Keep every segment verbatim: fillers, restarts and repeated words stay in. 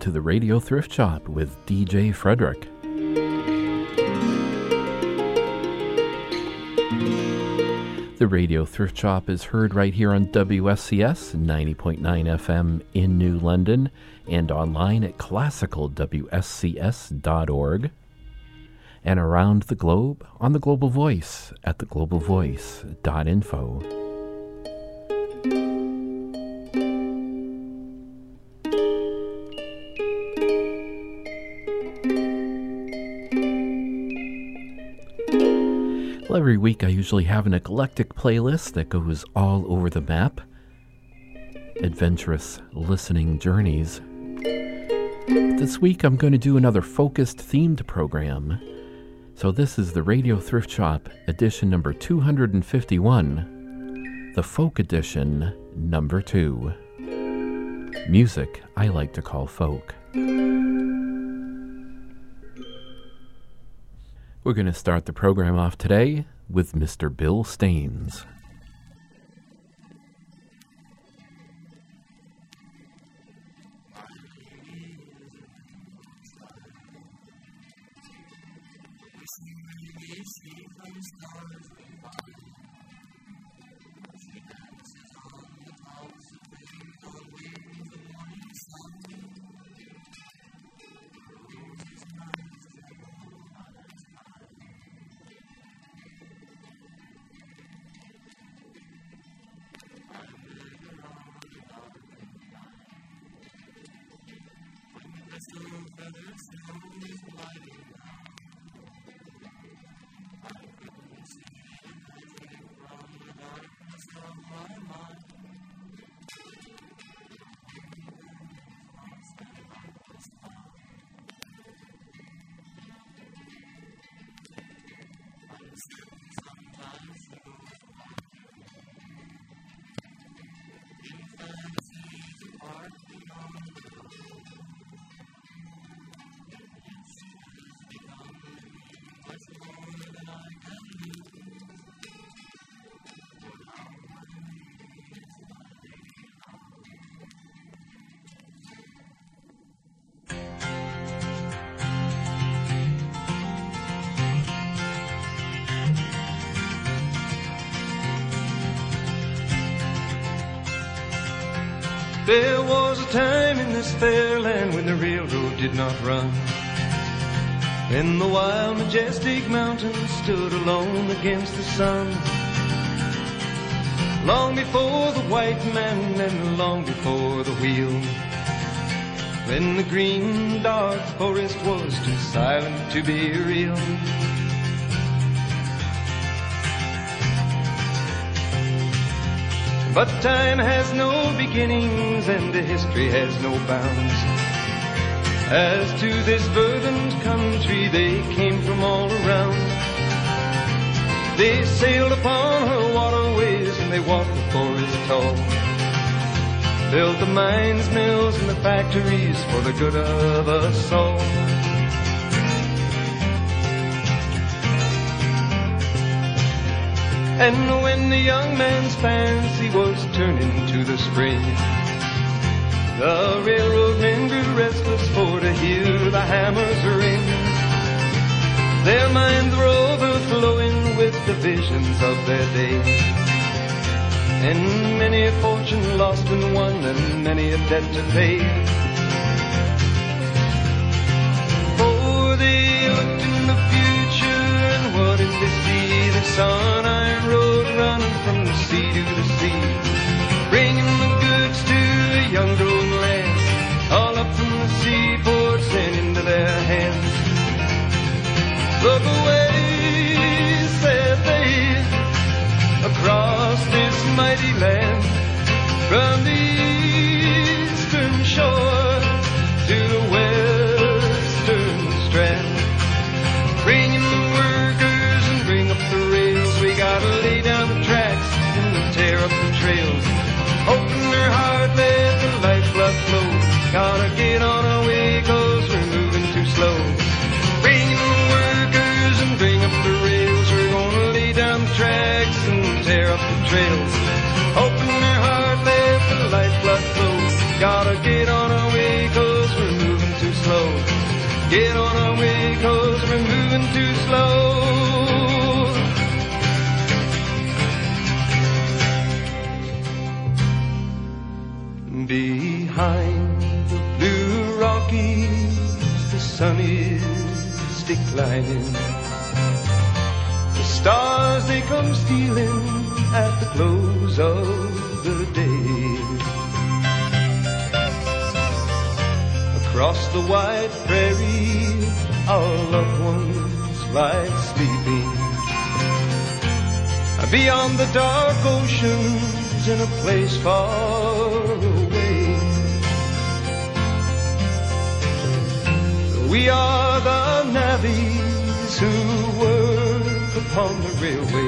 to the Radio Thrift Shop with D J Frederick. The Radio Thrift Shop is heard right here on W S C S ninety point nine F M in New London and online at classical w s c s dot org and around the globe on the Global Voice at the global voice dot info. Well, every week I usually have an eclectic playlist that goes all over the map. Adventurous listening journeys. But this week I'm going to do another focused themed program. So this is the Radio Thrift Shop edition number two hundred fifty-one, the folk edition number two. Music I like to call folk. We're going to start the program off today with Mister Bill Staines. There was a time in this fair land when the railroad did not run, when the wild, majestic mountains stood alone against the sun. Long before the white man and long before the wheel, when the green, dark forest was too silent to be real. But time has no beginnings and the history has no bounds. As to this verdant country they came from all around. They sailed upon her waterways and they walked the forest tall. Built the mines, mills and the factories for the good of us all. And when the young man's fancy was turning to the spring, the railroad men grew restless for to hear the hammers ring. Their minds were overflowing with the visions of their day, and many a fortune lost and won, and many a debt to pay. For they looked in the future, and what did they see? They saw an iron road running from the sea to the sea, bringing the goods to the young growing land, all up from the seaports and into their hands. Look away, said they, across this mighty land, from the eastern shore to the western strand, bringing the workers and bring up the rails. We gotta lay down the tracks and tear up the trails. Open their heart, let the lifeblood flow. Gotta get on our way, cause we're moving too slow. Bringing the workers and bring up the rails. We're gonna lay down the tracks and tear up the trails. Open their heart, let the lifeblood get on our way, 'cause we're moving too slow. Behind the blue Rockies, the sun is declining. The stars, they come stealing at the close of the day. Across the wide prairie, our loved ones lie sleeping. Beyond the dark oceans, in a place far away, we are the navvies who work upon the railway,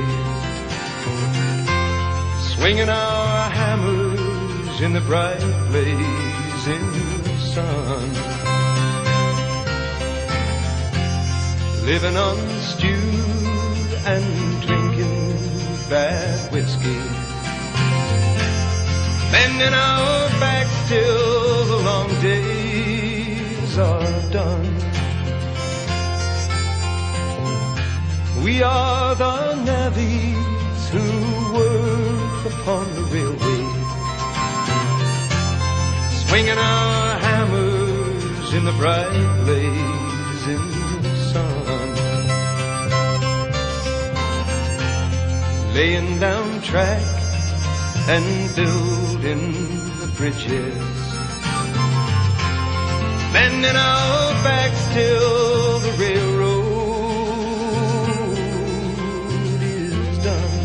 swinging our hammers in the bright blazing sun, living on stew and drinking bad whiskey, bending our backs till the long days are done. We are the navvies who work upon the railway, swinging our hammers in the bright blazing sun, laying down track and building the bridges, bending our backs till the railroad is done.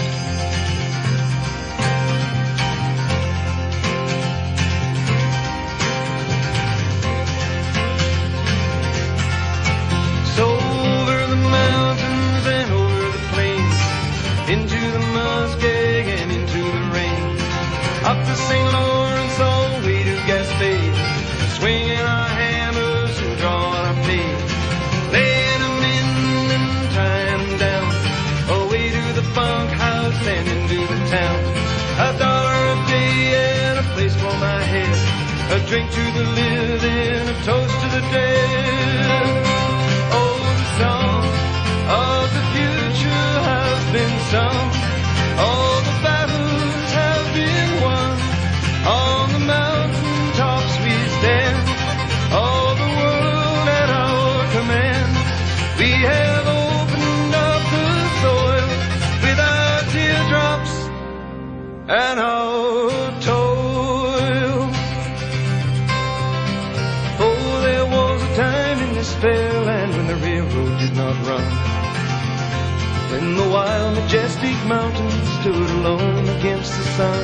So over the mountains and over the plains, into the muskeg and into the rain, up the Saint Lawrence all the way to Gaspé, swinging our hammers and drawing our pay, laying them in and tying them down, away to the bunkhouse and into the town. A dollar a day and a place for my head, a drink to the living, a toast to the dead. Oh, the song of the future has been sung, all the battles have been won, on the mountain tops we stand, all the world at our command. We have opened up the soil with our teardrops and our toil. Oh, there was a time in this fair land when the railroad did not run, when the wild, majestic mountains stood alone against the sun,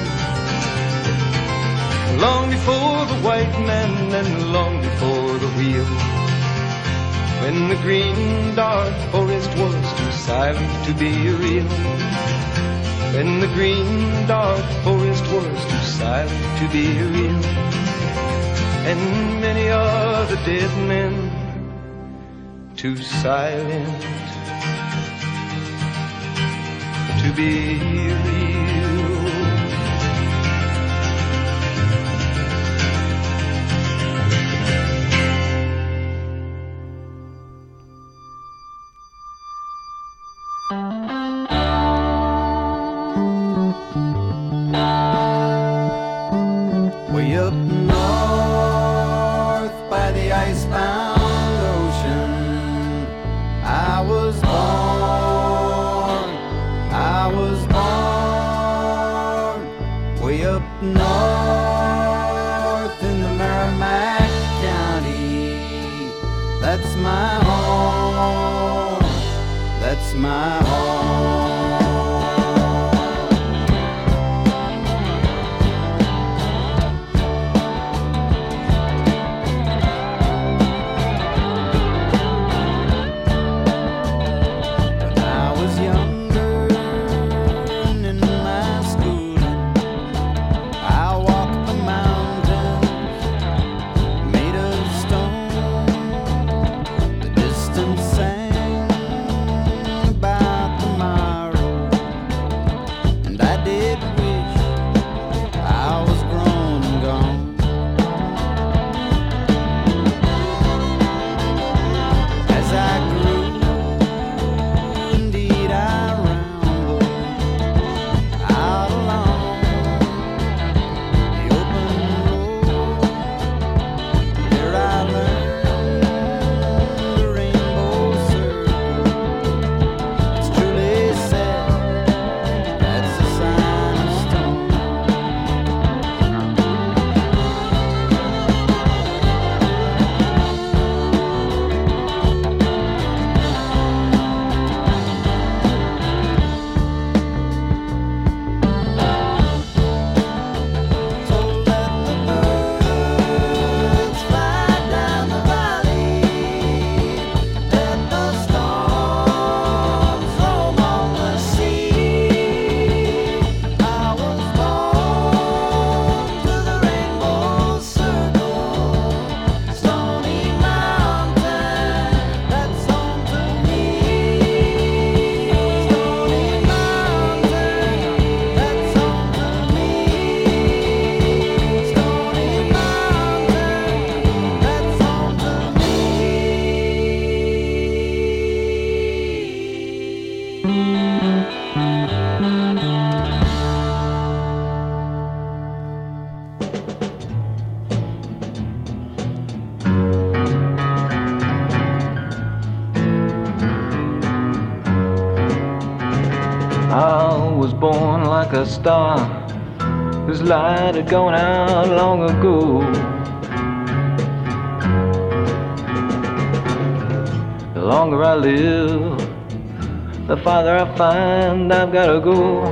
long before the white man and long before the wheel, when the green dark forest was too silent to be real, when the green dark forest was too silent to be real, and many are the dead men too silent to be real. Way up north by the icebound ocean, I was born, I was born. Way up north in the Merrimack County, that's my home, that's my home. About the mile. like a star whose light had gone out long ago. The longer I live, the farther I find I've gotta go.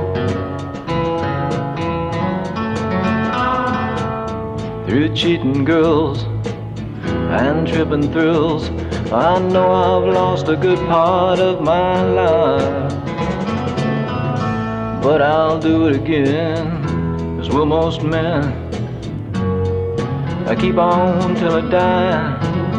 Through cheating girls and tripping thrills, I know I've lost a good part of my life. But I'll do it again, as will most men. I keep on till I die.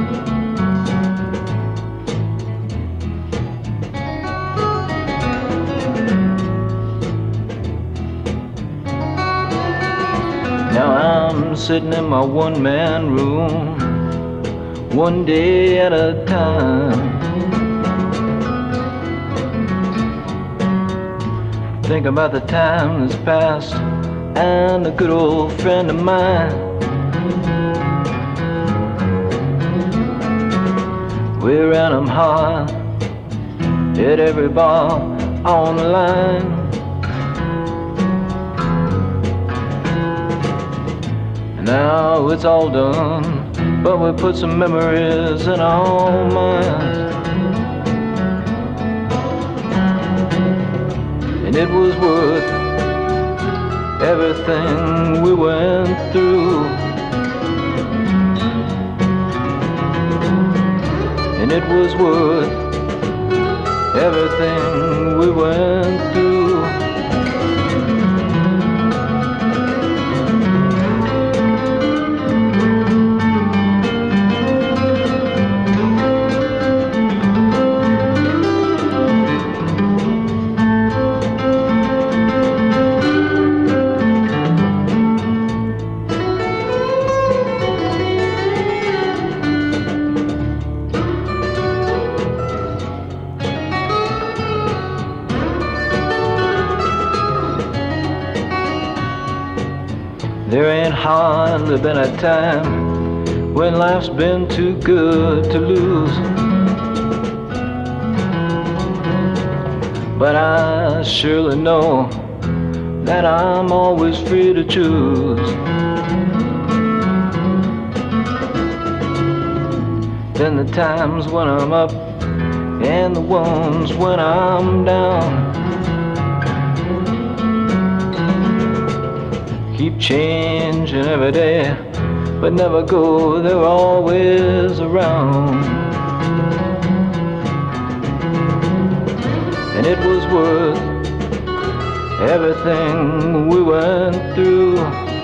Now I'm sitting in my one-man room, one day at a time. Think about the time that's passed and a good old friend of mine. We ran 'em hard, hit every ball on the line. Now it's all done, but we put some memories in our minds. And it was worth everything we went through. And it was worth everything we went through. There ain't hardly been a time when life's been too good to lose. But I surely know that I'm always free to choose. Then the times when I'm up and the ones when I'm down keep changing every day, but never go, they're always around. And it was worth everything we went through.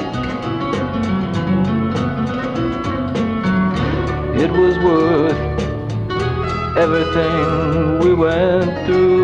It was worth everything we went through.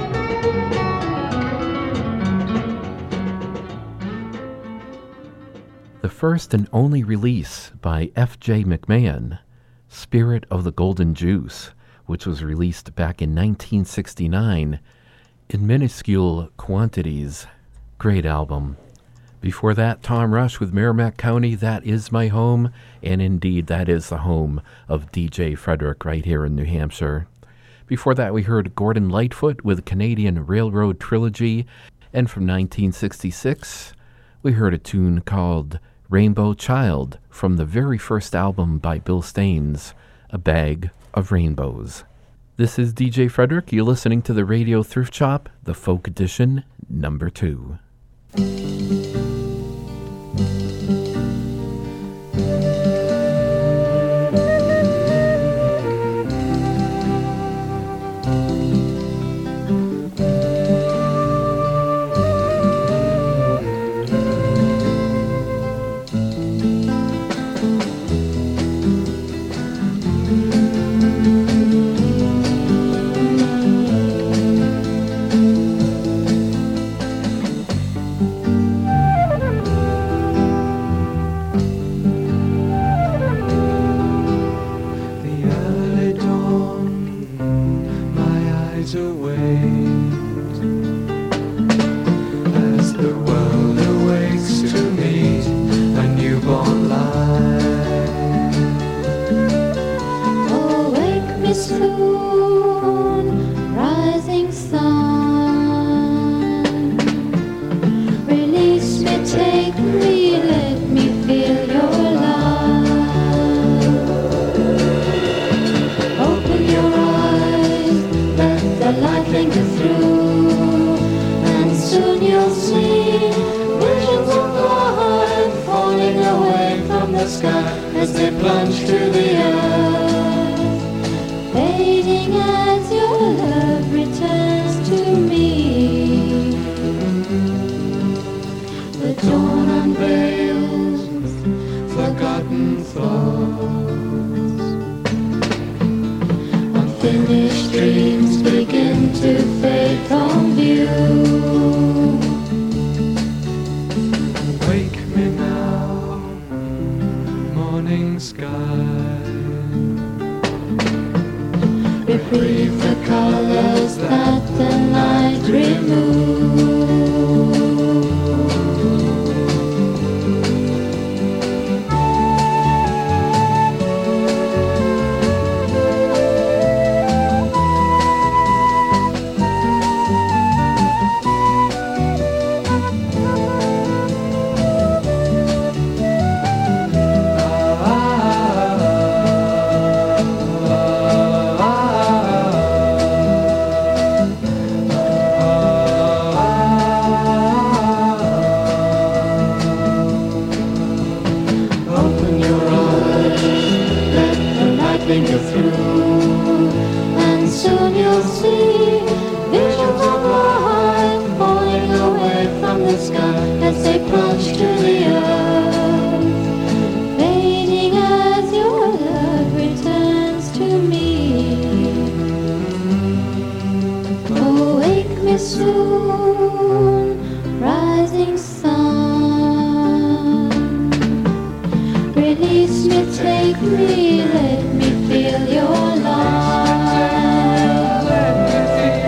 The first and only release by F J McMahon, Spirit of the Golden Juice, which was released back in nineteen sixty-nine in minuscule quantities. Great album. Before that, Tom Rush with Merrimack County, That Is My Home, and indeed that is the home of D J Frederick right here in New Hampshire. Before that, we heard Gordon Lightfoot with Canadian Railroad Trilogy, and from nineteen sixty-six, we heard a tune called Rainbow Child from the very first album by Bill Staines, A Bag of Rainbows. This is D J Frederick. You're listening to the Radio Thrift Shop, the Folk Edition, number two. unfinished dreams begin to fade from view. Wake me now, morning sky. Reprieve the colors that the night removes. Let me feel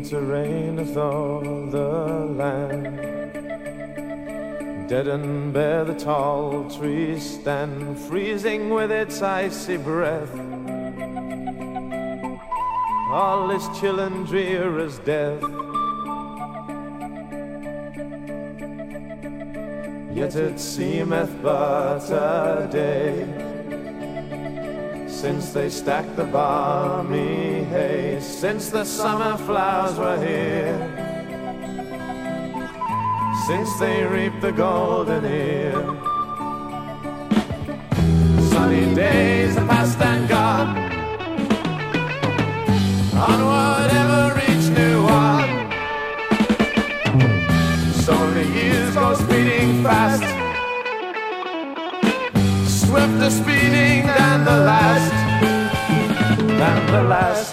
Winter reigneth o'er the land. Dead and bare the tall trees stand, freezing with its icy breath. All is chill and drear as death. Yet it seemeth but a day since they stacked the balmy hay, since the summer flowers were here, since they reaped the golden ear. Sunny days are past and gone, onward ever each new one. So the years go speeding fast, swifter speeding than the last, than the last.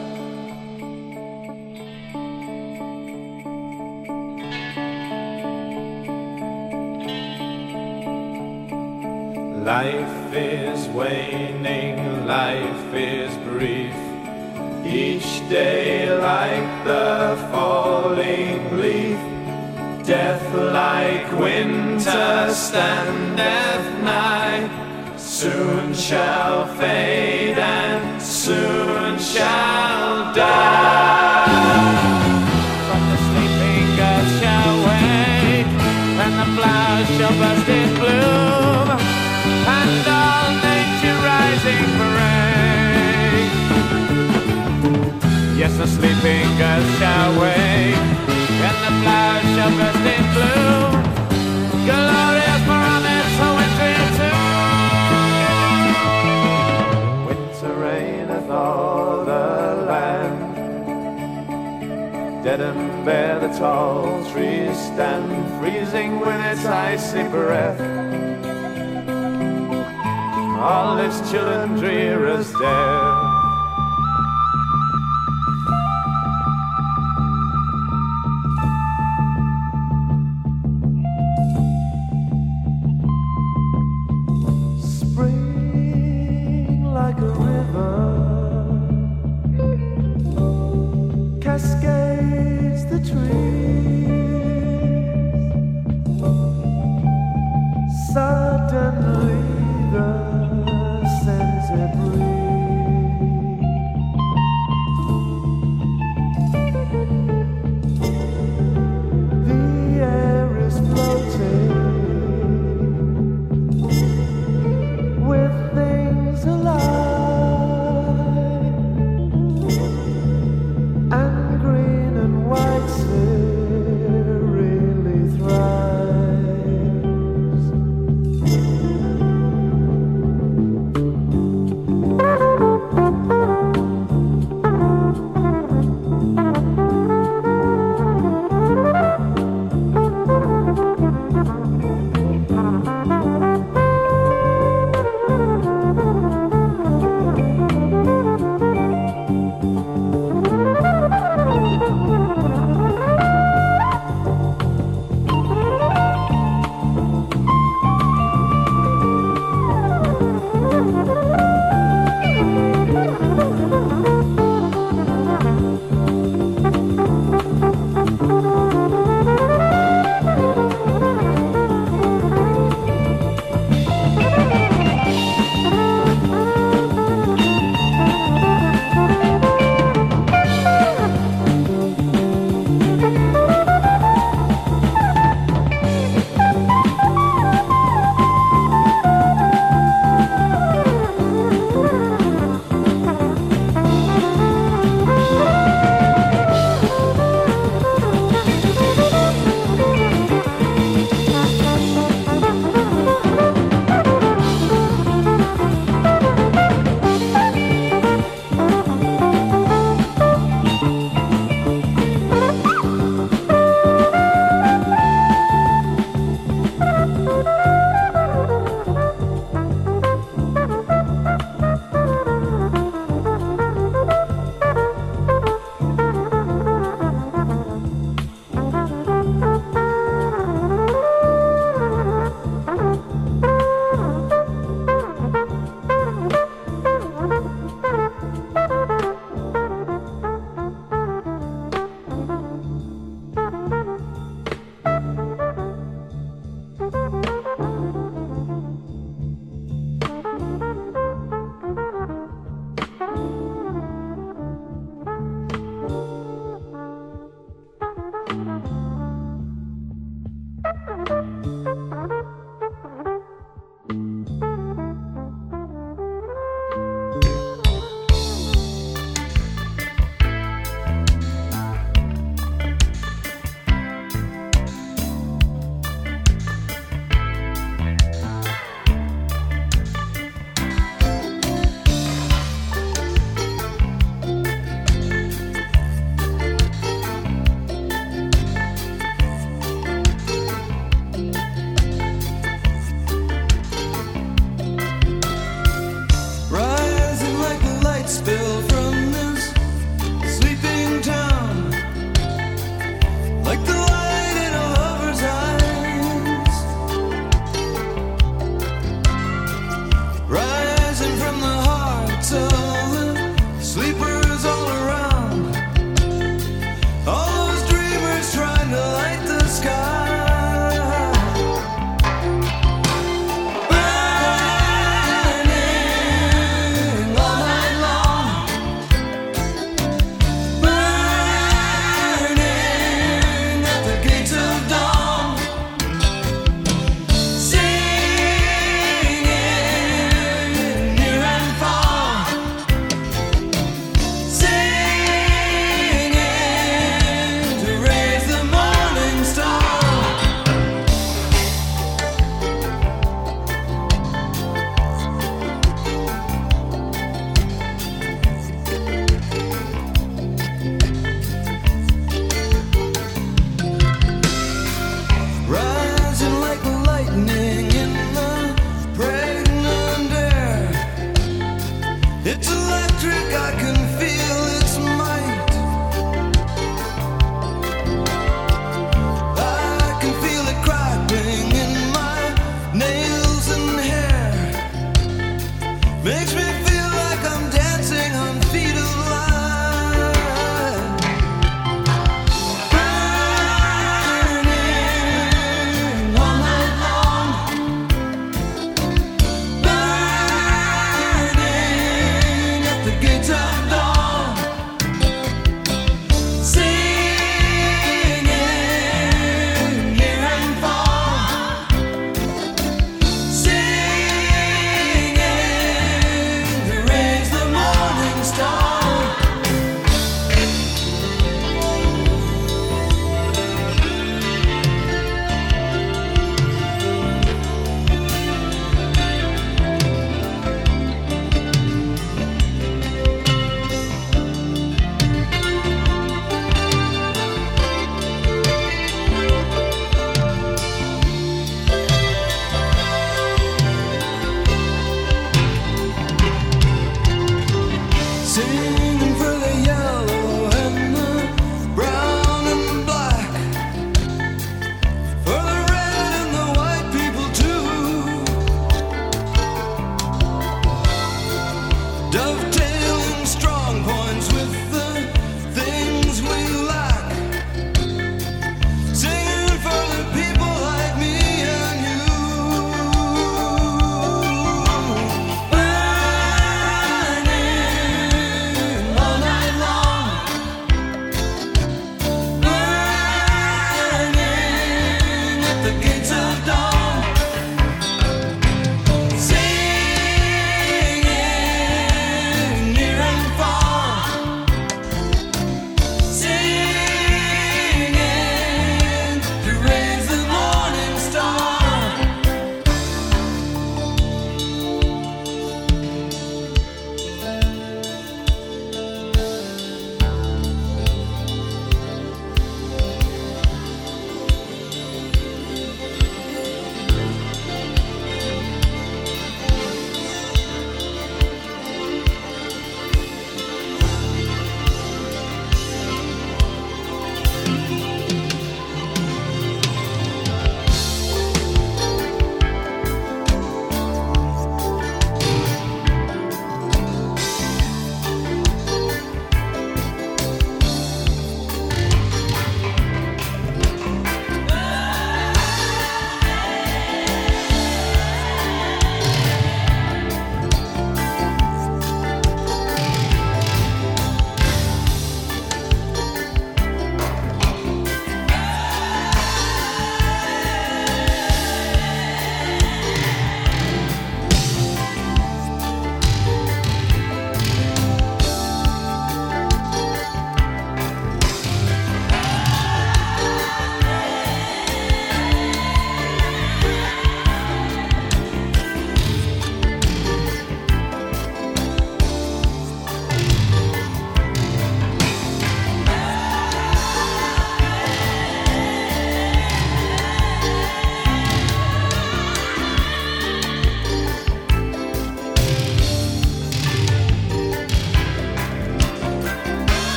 Life is waning, life is brief, each day like the falling leaf. Death like winter standeth nigh, soon shall fade and soon shall die. From the sleeping earth shall wake, and the flowers shall burst in bloom, and all nature rising parade. Yes, the sleeping earth shall wake, and the flowers shall burst in bloom, glorious promise for winter too. Winter reigneth o'er the land. Dead and bare the tall trees stand, freezing with its icy breath. All is chill and drear as death. Cascades the trees, suddenly the scented breeze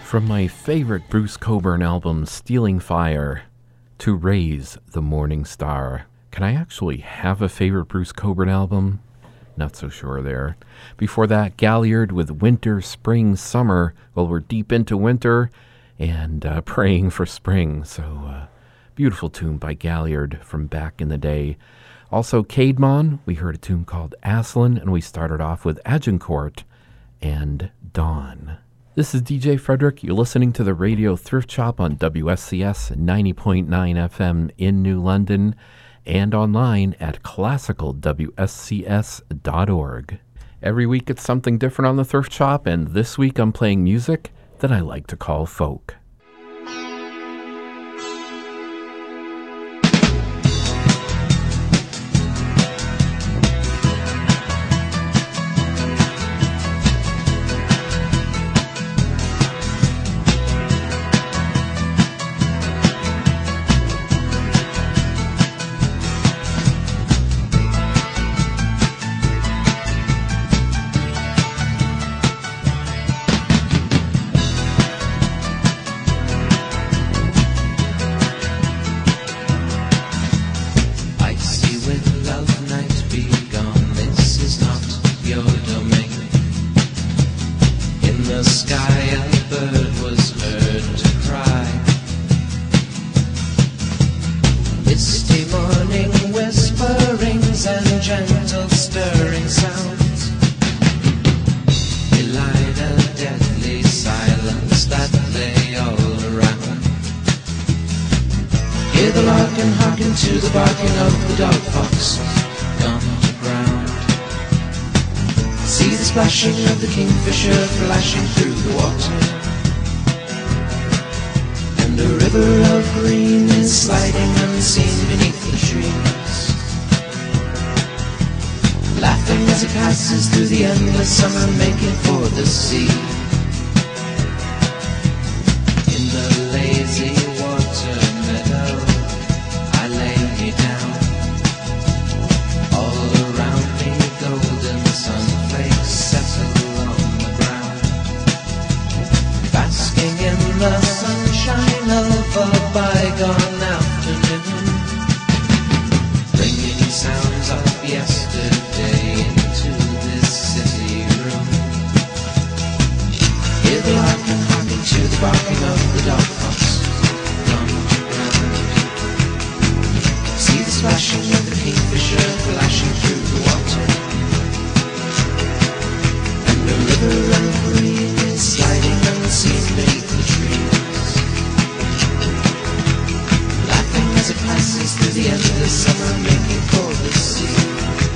From my favorite Bruce Cockburn album, Stealing Fire, to Raise the Morning Star. Can I actually have a favorite Bruce Cockburn album? Not so sure there. Before that, Galliard with Winter, Spring, Summer. Well, we're deep into winter and uh, praying for spring. So, uh, beautiful tune by Galliard from back in the day. Also, Caedmon, we heard a tune called Aslan, and we started off with Agincourt and Dawn. This is D J Frederick. You're listening to the Radio Thrift Shop on W S C S ninety point nine F M in New London and online at classical w s c s dot org. Every week it's something different on the Thrift Shop, and this week I'm playing music that I like to call folk. Of the kingfisher flashing through the water, and a river of green is sliding unseen beneath the trees, laughing as it passes through the endless summer, making for the sea. In the lazy water meadow I lay me down, all around me golden sunflakes settle on the ground, basking in the sunshine of a bygone afternoon, bringing sounds of yesterday into this city room. Hear the larkin harking to the barking of the dog fox on the ground, see the splashing of the kingfisher flashing through the water, the river of green is sliding unseen beneath the trees, laughing as it passes through the endless summer, making for the sea.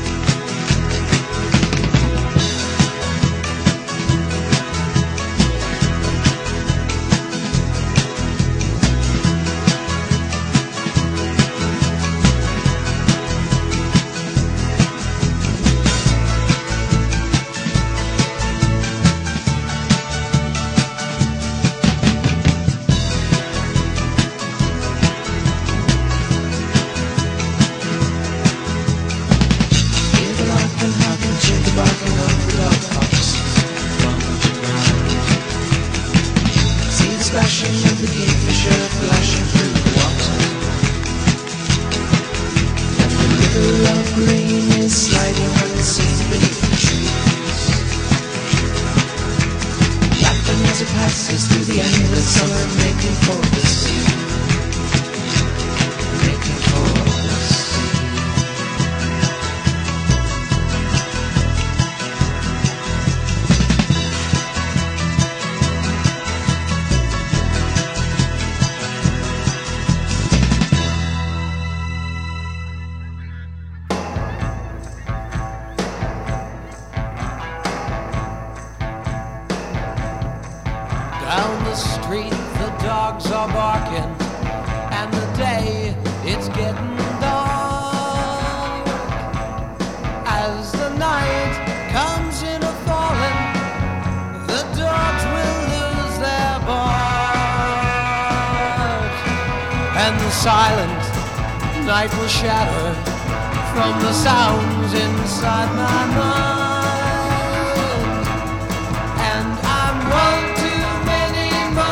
Silent night will shatter from the sounds inside my mind, and I'm one too many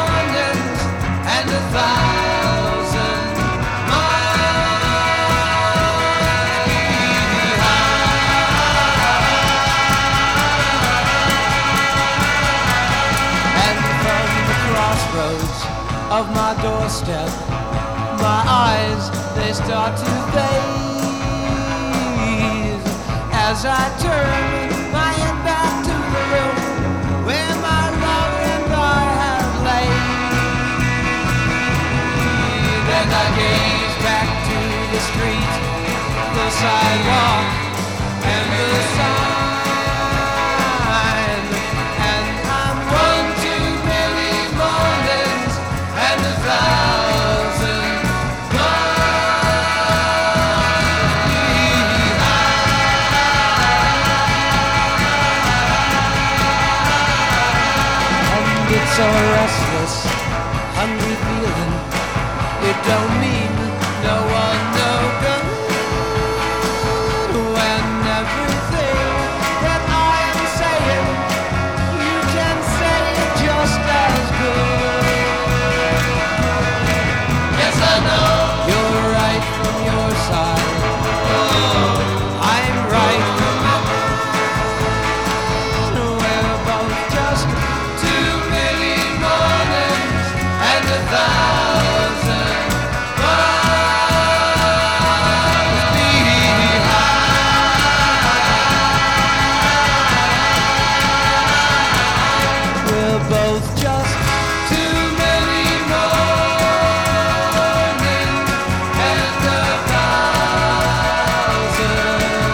step, my eyes, they start to fade as I turn my head back to the room where my love and I have laid. Then I gaze back to the street, the sidewalk, and the sign. And I'm one too many mornings and a thousand miles behind. And it's a restless, hungry feeling. It don't mean no one no good. When everything that I am saying, you can say it just as good. Yes, I know you're right from your side. I'm right from mine. We're both just too many mornings and a thousand miles behind. We're both just too many mornings and a thousand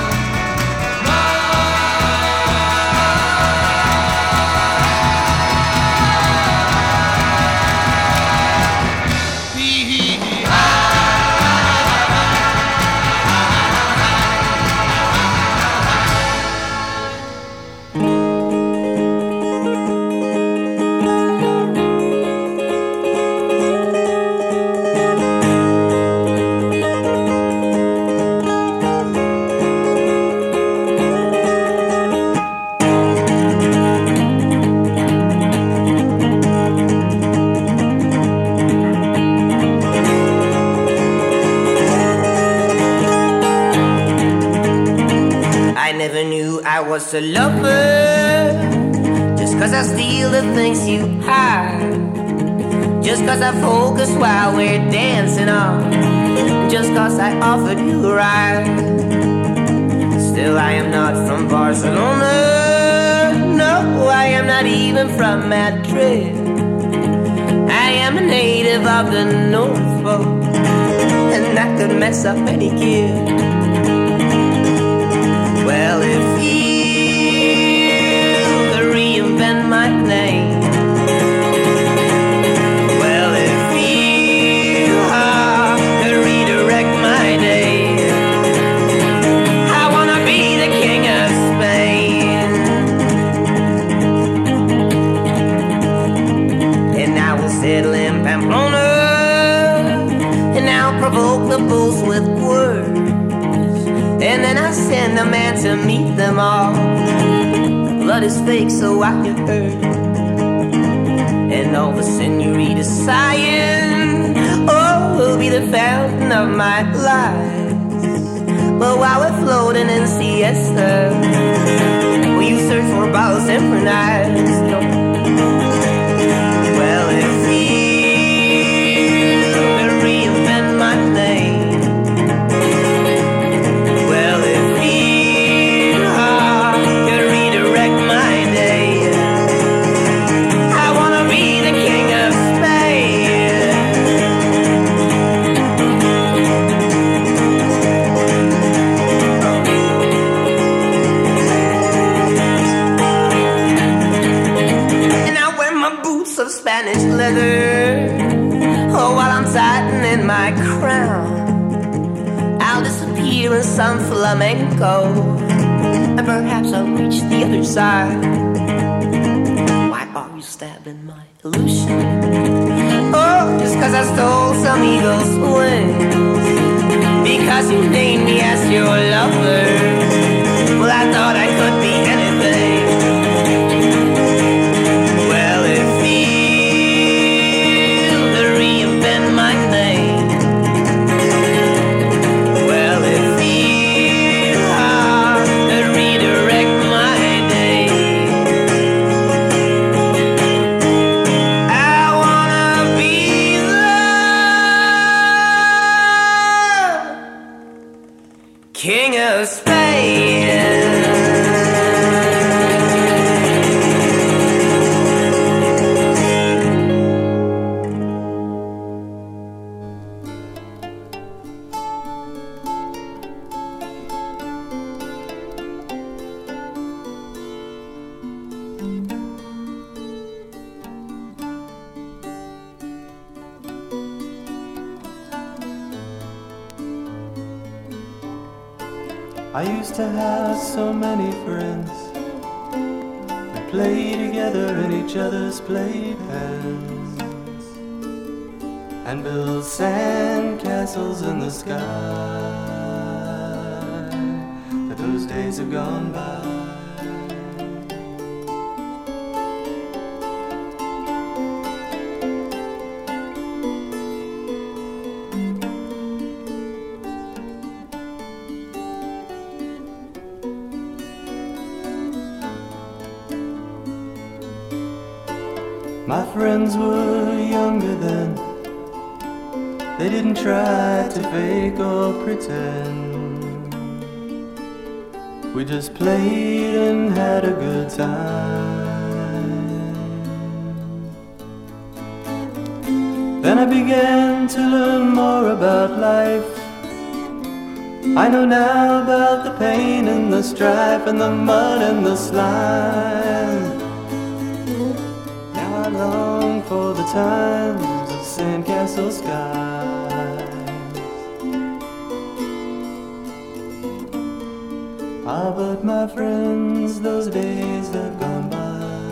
I never knew I was a lover, just cause I steal the things you hide, just cause I focus while we're dancing on, just cause I offered you a ride. Still I am not from Barcelona, no, I am not even from Madrid. I am a native of the North Pole, and that could mess up any kid. Well, if you could reinvent my name, well, if you uh, could redirect my day, I wanna be the king of Spain. And I will settle in Pamplona, and I'll provoke the bulls with words. And then I send a man to meet them all. Blood is fake, so I can hurt. And all the senoritas sighing, oh, will be the fountain of my life. But while we're floating in siesta, will you search for bottles synchronized? No. Well, if you could reinvent my name, Spanish leather, oh, while I'm tightening my crown, I'll disappear in some flamenco, and perhaps I'll reach the other side. Why are you stabbing my illusion? Oh, just cause I stole some eagle's wings, because you named me as your lover. Well, I thought I could be anything. I wanna be the King of Spain. I used to have so many friends. We played together in each other's playpens and built sand castles in the sky. But those days are gone by. My friends were younger then. They didn't try to fake or pretend. We just played and had a good time. Then I began to learn more about life. I know now about the pain and the strife and the mud and the slime. I long for the times of sandcastle skies. Ah, but my friends, those days have gone by.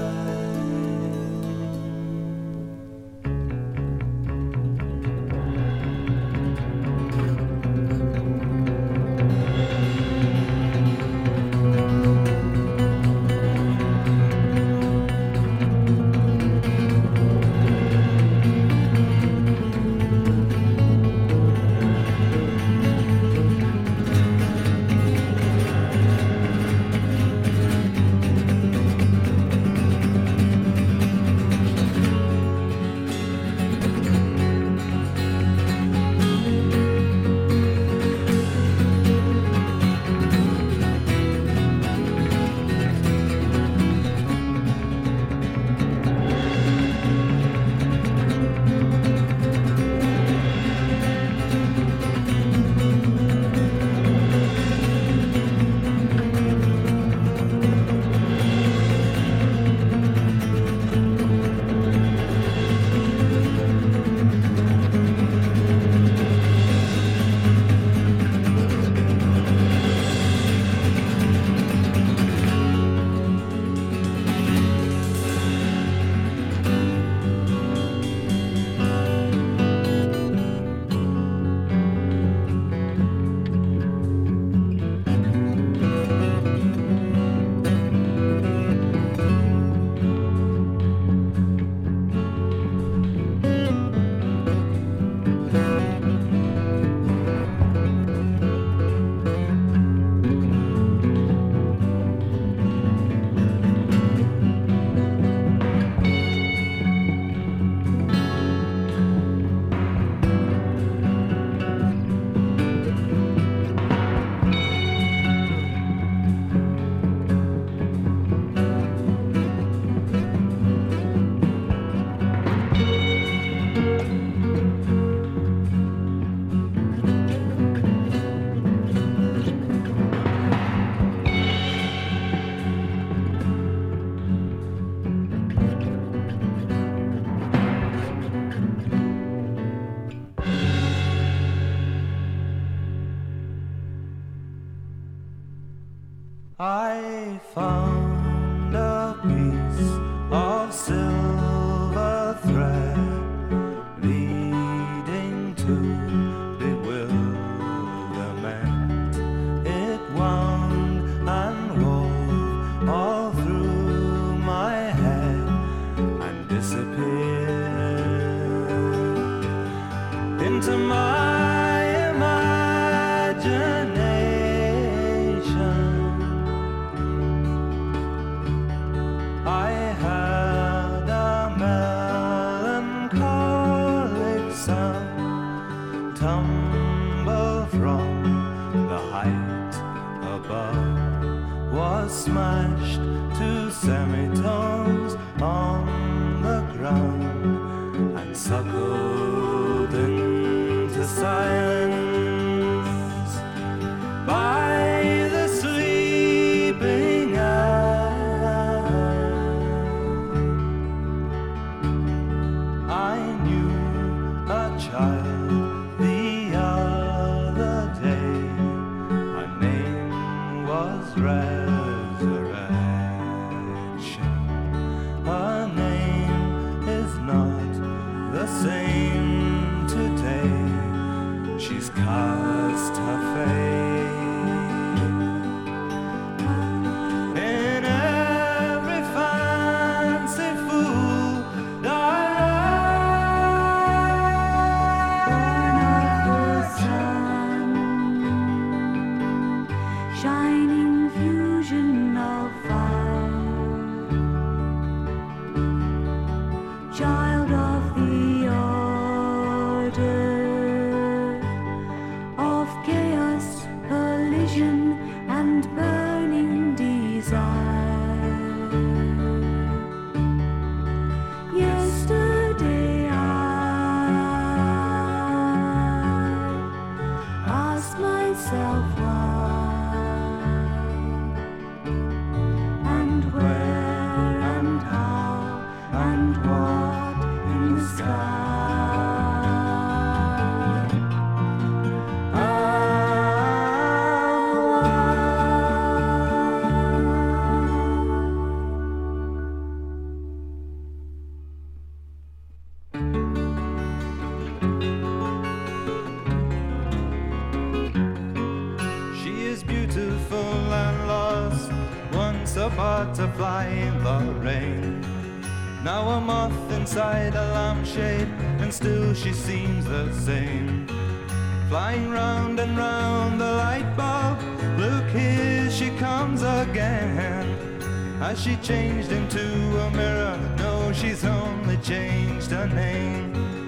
I found a piece of silver thread leading to bewilderment. It wound and wove all through my head and disappeared into my imagination. smashed to semitones on the ground and suckled into silence by the sleeping eye. I knew a child the other day. Her name was Resurrection. Her name is not the same today. She's cast her fate in every fanciful sun, shining fusion of fire, child of the order of chaos, collision, and burning desire. Yesterday I asked myself why and where and how and what in the sky. She is beautiful and lost, once a butterfly in the rain, now a moth inside a lampshade, and still she seems the same. Flying round and round the light bulb, look, here she comes again. Has she changed into a mirror? No, she's only changed her name.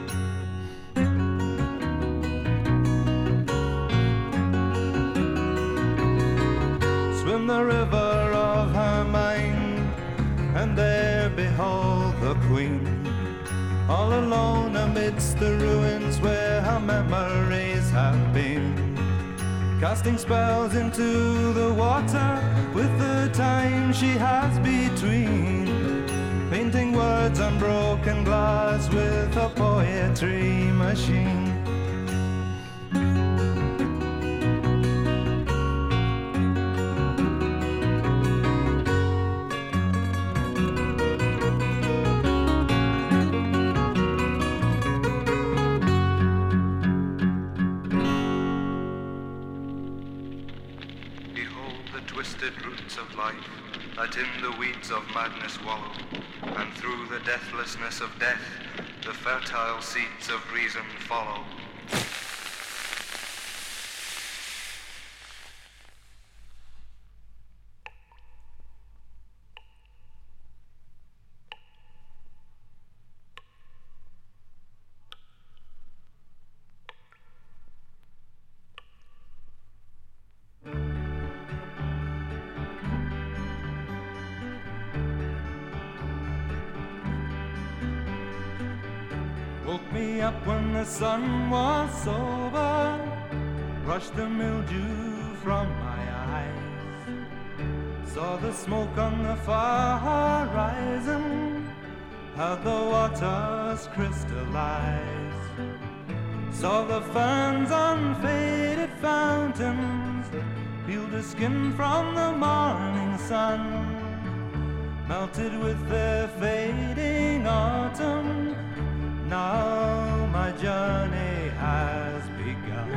Swim the river of her mind, and there behold the queen, all alone amidst the ruins where her memories have been, casting spells into the water with the time she has between, painting words on broken glass with a poetry machine. Roots of life that in the weeds of madness wallow, and through the deathlessness of death the fertile seeds of reason follow. Woke me up when the sun was sober, brushed the mildew from my eyes, saw the smoke on the far horizon, how the waters crystallize, saw the ferns on faded fountains, peeled the skin from the morning sun, melted with their fading autumn. Now my journey has begun.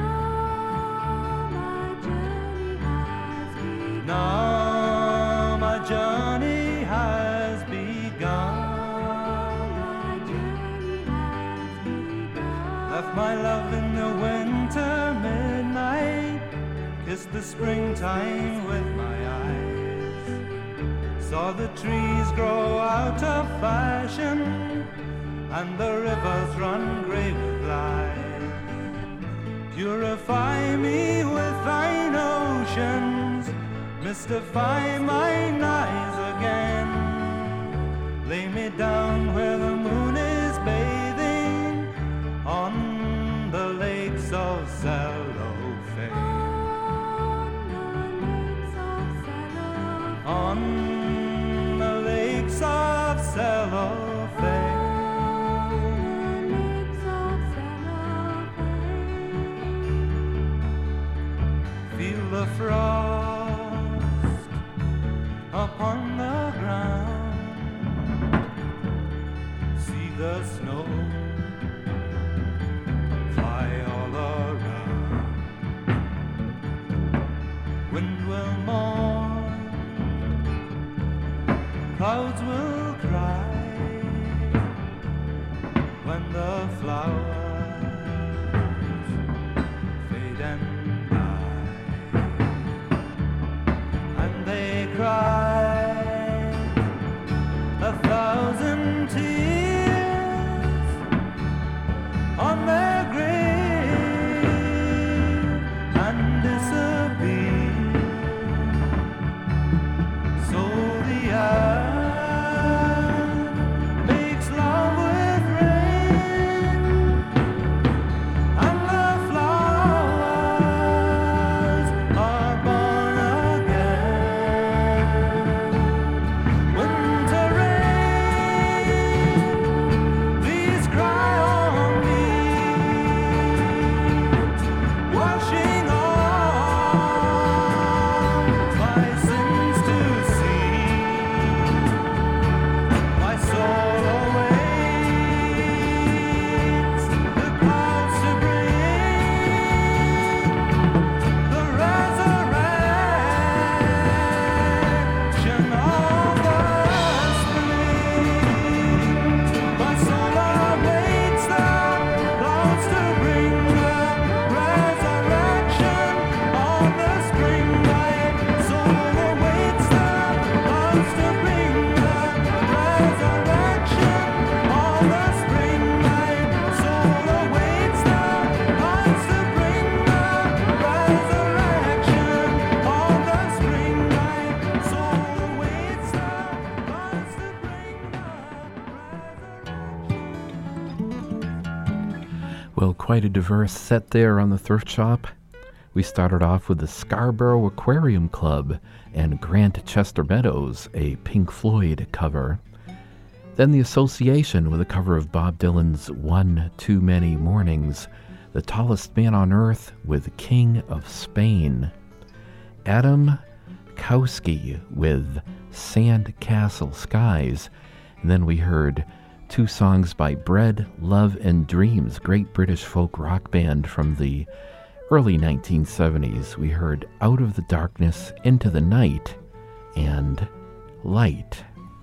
Now my journey has begun. Left my love in the winter midnight, kissed the springtime with my eyes, saw the trees grow out of fashion, and the rivers run grey with lies. Purify me with thine oceans, mystify mine eyes again. Lay me down where the moon is bathing on the lakes of Cellophane. On the lakes of Cellophane. Feel the frost upon the ground. See the snow fly all around. Wind will mourn, clouds will cry when the flowers fade and cry a thousand tears on their grave and disappear. So the earth makes love with rain, and the flowers are born again. Well, quite a diverse set there on the Thrift Shop. We started off with the Scarborough Aquarium Club and Grant Chester Meadows, a Pink Floyd cover. Then the Association with a cover of Bob Dylan's One Too Many Mornings, The Tallest Man on Earth with King of Spain. Adam Kowski with Sandcastle Skies. And then we heard two songs by Bread, Love and Dreams, great British folk rock band from the early nineteen seventies. We heard Out of the Darkness Into the Night and Light.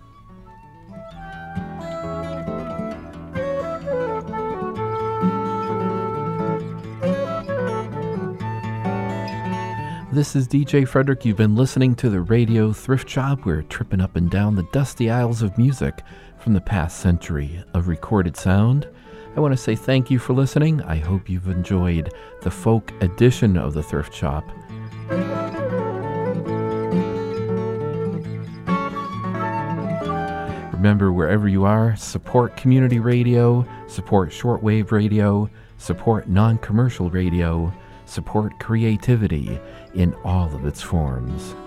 This is D J Frederick. You've been listening to the Radio Thrift Shop. We're tripping up and down the dusty aisles of music from the past century of recorded sound. I want to say thank you for listening. I hope you've enjoyed the folk edition of the Thrift Shop. Remember, wherever you are, support community radio, support shortwave radio, support non-commercial radio, support creativity in all of its forms.